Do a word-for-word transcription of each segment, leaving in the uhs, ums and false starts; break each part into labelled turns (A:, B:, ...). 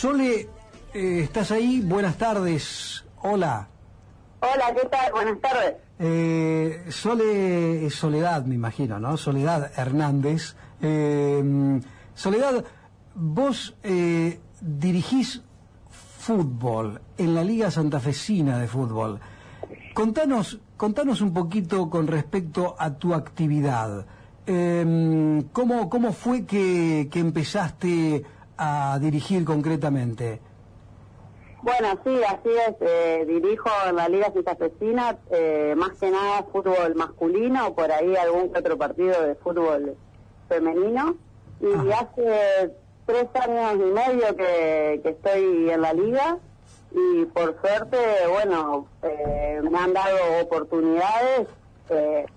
A: Sole, eh, ¿estás ahí? Buenas tardes. Hola.
B: Hola, ¿qué tal? Buenas tardes.
A: Eh, Sole, Soledad, me imagino, ¿no? Soledad Hernández. Eh, Soledad, vos eh, dirigís fútbol en la Liga Santafesina de Fútbol. Contanos, contanos un poquito con respecto a tu actividad. Eh, ¿cómo, ¿Cómo fue que, que empezaste a dirigir concretamente?
B: Bueno, sí, así es. Eh, dirijo en la Liga Santafesina, eh, más que nada fútbol masculino, por ahí algún que otro partido de fútbol femenino. Y ah. hace tres años y medio que, que estoy en la liga y por suerte, bueno, eh, me han dado oportunidades, eh,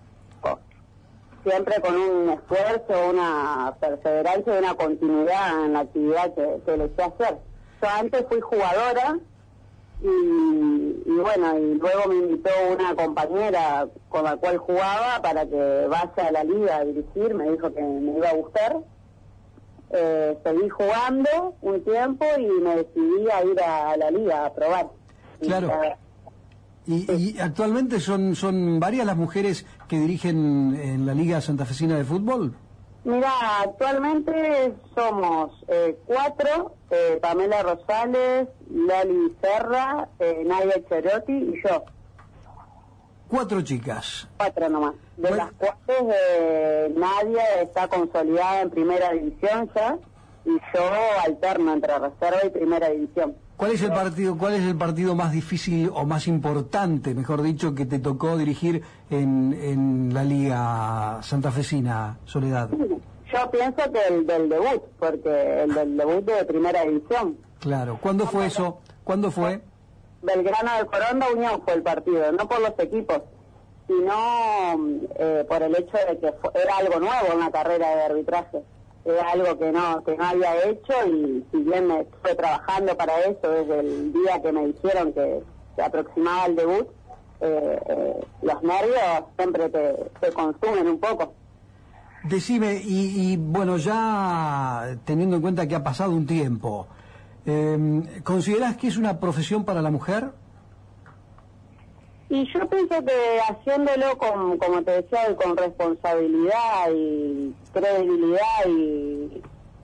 B: siempre con un esfuerzo, una perseverancia y una continuidad en la actividad que, que les sé hacer. Yo antes fui jugadora y, y bueno, y luego me invitó una compañera con la cual jugaba para que vaya a la liga a dirigir, me dijo que me iba a gustar. Eh, seguí jugando un tiempo y me decidí a ir a, a la liga a probar.
A: Claro. Y, sí. y actualmente son, son varias las mujeres que dirigen en la Liga Santafesina de Fútbol.
B: Mira, actualmente somos eh, cuatro, eh, Pamela Rosales, Lali Serra, eh, Nadia Cherotti y yo.
A: Cuatro chicas.
B: Cuatro nomás. De
A: bueno.
B: las cuales eh, Nadia está consolidada en primera división ya y yo alterno entre reserva y primera división.
A: ¿Cuál es el partido, cuál es el partido más difícil o más importante, mejor dicho, que te tocó dirigir en, en la Liga Santafesina, Soledad?
B: Yo pienso que el del debut, porque el del debut de primera división.
A: Claro. ¿Cuándo fue eso? ¿Cuándo fue?
B: Belgrano de Coronda Unión fue el partido, no por los equipos, sino eh, por el hecho de que fue, era algo nuevo en la carrera de arbitraje. Era algo que no que no había hecho y si bien me estuve trabajando para eso desde el día que me dijeron que se aproximaba el debut, eh, eh, los nervios siempre te, te consumen un poco.
A: Decime, y, y bueno, ya teniendo en cuenta que ha pasado un tiempo, eh, ¿considerás que es una profesión para la mujer?
B: Y yo pienso que haciéndolo con, como te decía, con responsabilidad y credibilidad y,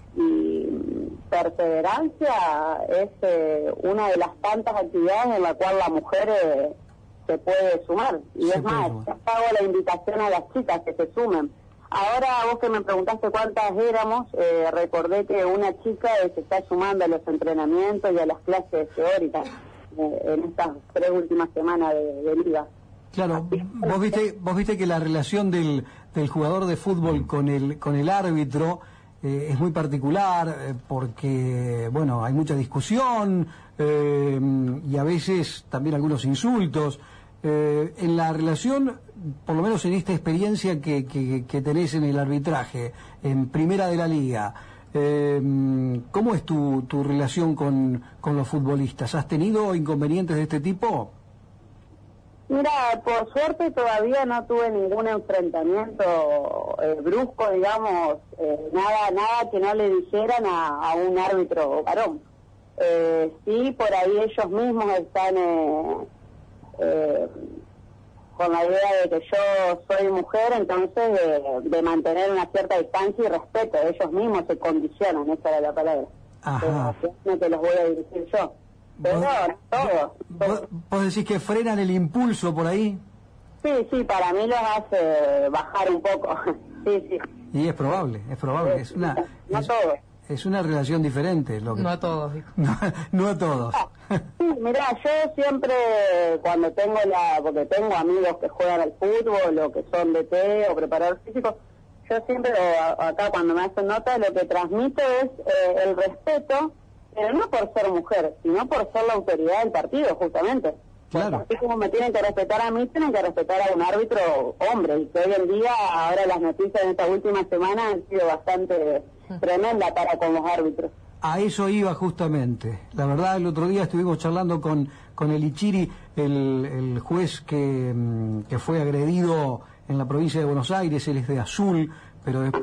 B: y perseverancia, es eh, una de las tantas actividades en la cual la mujer eh, se puede sumar. Y se es más, hago la invitación a las chicas que se sumen. Ahora, vos que me preguntaste cuántas éramos, eh, recordé que una chica eh, se está sumando a los entrenamientos y a las clases teóricas en estas tres últimas semanas de, de liga.
A: Claro, vos viste, vos viste que la relación del, del jugador de fútbol con el con el árbitro eh, es muy particular eh, porque, bueno, hay mucha discusión eh, y a veces también algunos insultos. Eh, en la relación, por lo menos en esta experiencia que, que, que tenés en el arbitraje, en primera de la liga, Eh, ¿cómo es tu, tu relación con, con los futbolistas? ¿Has tenido inconvenientes de este tipo?
B: Mira, por suerte todavía no tuve ningún enfrentamiento eh, brusco, digamos, eh, nada nada que no le dijeran a, a un árbitro varón. Eh, sí, por ahí ellos mismos están eh, eh, con la idea de que yo soy mujer, entonces de, de mantener una cierta distancia y respeto. Ellos mismos se condicionan, esa era la palabra.
A: Ajá.
B: Pero no te los voy a dirigir yo. Pero
A: ¿Vos,
B: no, todo.
A: ¿vos, ¿Vos decís que frenan el impulso por ahí?
B: Sí, sí, para mí los hace bajar un poco. Sí, sí.
A: Y es probable, es probable. Es una,
B: no
A: es,
B: todos.
A: Es una relación diferente. Lo que...
C: No a todos, dijo.
A: No, no a todos.
B: Sí, mirá, yo siempre cuando tengo la, porque tengo amigos que juegan al fútbol o que son D T o preparador físico, yo siempre acá cuando me hacen nota lo que transmito es eh, el respeto, pero no por ser mujer, sino por ser la autoridad del partido, justamente.
A: Claro.
B: Así como me tienen que respetar a mí, tienen que respetar a un árbitro hombre, y que hoy en día, ahora las noticias de esta última semana han sido bastante tremendas para con los árbitros.
A: A eso iba justamente. La verdad, el otro día estuvimos charlando con, con el Ichiri, el, el juez que, que fue agredido en la provincia de Buenos Aires. Él es de Azul, pero después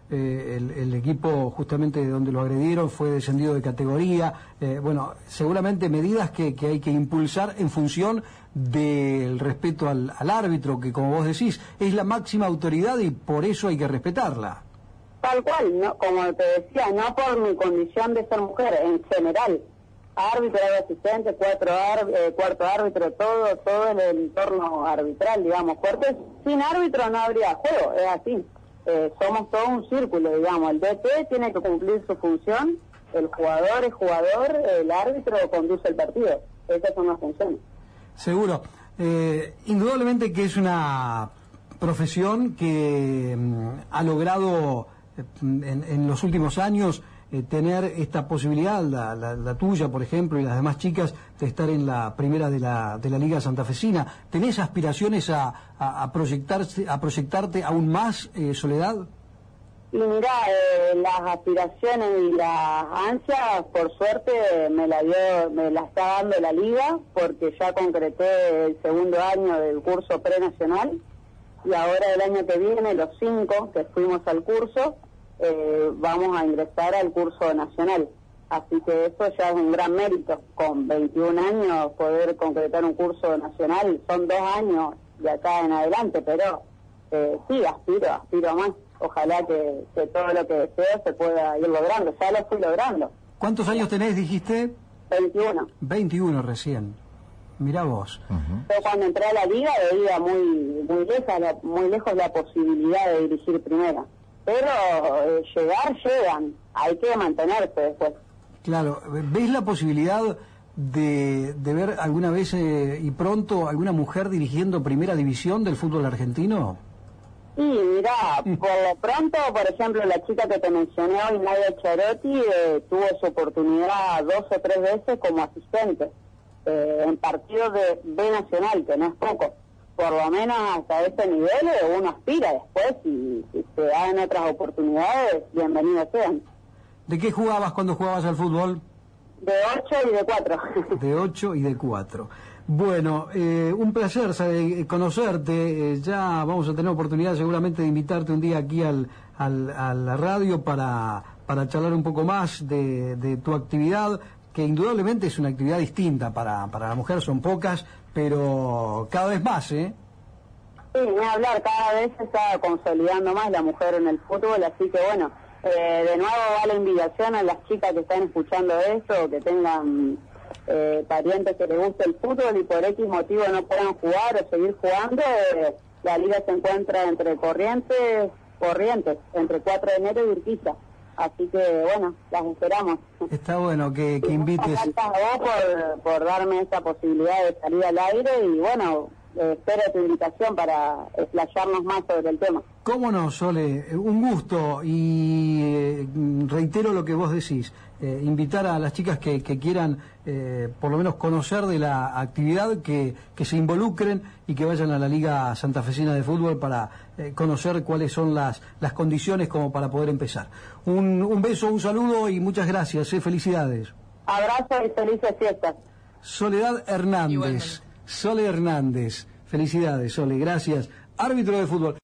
A: eh, el, el equipo justamente donde lo agredieron fue descendido de categoría. Eh, bueno, seguramente medidas que, que hay que impulsar en función del respeto al, al árbitro, que como vos decís, es la máxima autoridad y por eso hay que respetarla.
B: Tal cual, no, como te decía, no por mi condición de ser mujer, en general. Árbitro, asistente, cuatro ar, eh, cuarto árbitro, todo, todo el entorno arbitral, digamos, porque sin árbitro no habría juego, es así. Eh, somos todo un círculo, digamos, el D T tiene que cumplir su función, el jugador es jugador, el árbitro conduce el partido, esas son las funciones.
A: Seguro. Eh, indudablemente que es una profesión que mm, ha logrado eh, en, en los últimos años eh, tener esta posibilidad, la, la, la tuya, por ejemplo, y las demás chicas, de estar en la primera de la, de la Liga Santafesina. ¿Tenés aspiraciones a, a, a, proyectarse, a proyectarte aún más, eh, Soledad?
B: Y mira, eh, las aspiraciones y las ansias, por suerte, me la dio, me la está dando la Liga, porque ya concreté el segundo año del curso prenacional, y ahora el año que viene, los cinco que fuimos al curso, eh, vamos a ingresar al curso nacional. Así que eso ya es un gran mérito. Con veintiún años poder concretar un curso nacional, son dos años de acá en adelante, pero eh, sí, aspiro, aspiro más. Ojalá que, que todo lo que deseo se pueda ir logrando. Ya lo fui logrando.
A: ¿Cuántos años tenés, dijiste?
B: veintiuno.
A: veintiuno recién. Mirá vos.
B: Uh-huh. Yo cuando entré a la Liga veía muy muy lejos la, muy lejos la posibilidad de dirigir primera. Pero eh, llegar, llegan. Hay que mantenerse después.
A: Claro. ¿Ves la posibilidad de, de ver alguna vez eh, y pronto alguna mujer dirigiendo primera división del fútbol argentino?
B: Sí, mirá, por lo pronto, por ejemplo, la chica que te mencioné hoy, Nadia Charotti, eh, tuvo su oportunidad dos o tres veces como asistente eh, en partidos de B Nacional, que no es poco. Por lo menos hasta ese nivel eh, uno aspira después y si se dan otras oportunidades, bienvenidas sean.
A: ¿De qué jugabas cuando jugabas al fútbol?
B: De ocho y de cuatro. De
A: ocho y de cuatro. Bueno, eh, un placer sabe, conocerte. Eh, ya vamos a tener oportunidad seguramente de invitarte un día aquí al, al, a la radio para, para charlar un poco más de, de tu actividad, que indudablemente es una actividad distinta para, para la mujer, son pocas, pero cada vez más, ¿eh?
B: Sí, ni hablar, cada vez se está consolidando más la mujer en el fútbol, así que bueno, eh, de nuevo va la invitación a las chicas que están escuchando esto, que tengan eh, parientes que les guste el fútbol y por X motivo no puedan jugar o seguir jugando. Eh, la liga se encuentra entre Corrientes, Corrientes, entre cuatro de enero y Urquiza. Así que, bueno, las esperamos.
A: Está bueno que, que invites.
B: Gracias a vos por, por darme esta posibilidad de salir al aire y, bueno, eh, espero tu invitación para explayarnos más sobre el tema.
A: ¿Cómo no, Sole? Un gusto y eh, reitero lo que vos decís. Eh, invitar a las chicas que, que quieran eh, por lo menos conocer de la actividad, que, que se involucren y que vayan a la Liga Santafesina de Fútbol para eh, conocer cuáles son las, las condiciones como para poder empezar. Un, un beso, un saludo y muchas gracias. Eh, felicidades.
B: Abrazo y felices fiestas.
A: Soledad Hernández. Igualmente. Sole Hernández. Felicidades, Sole. Gracias. Árbitro de fútbol.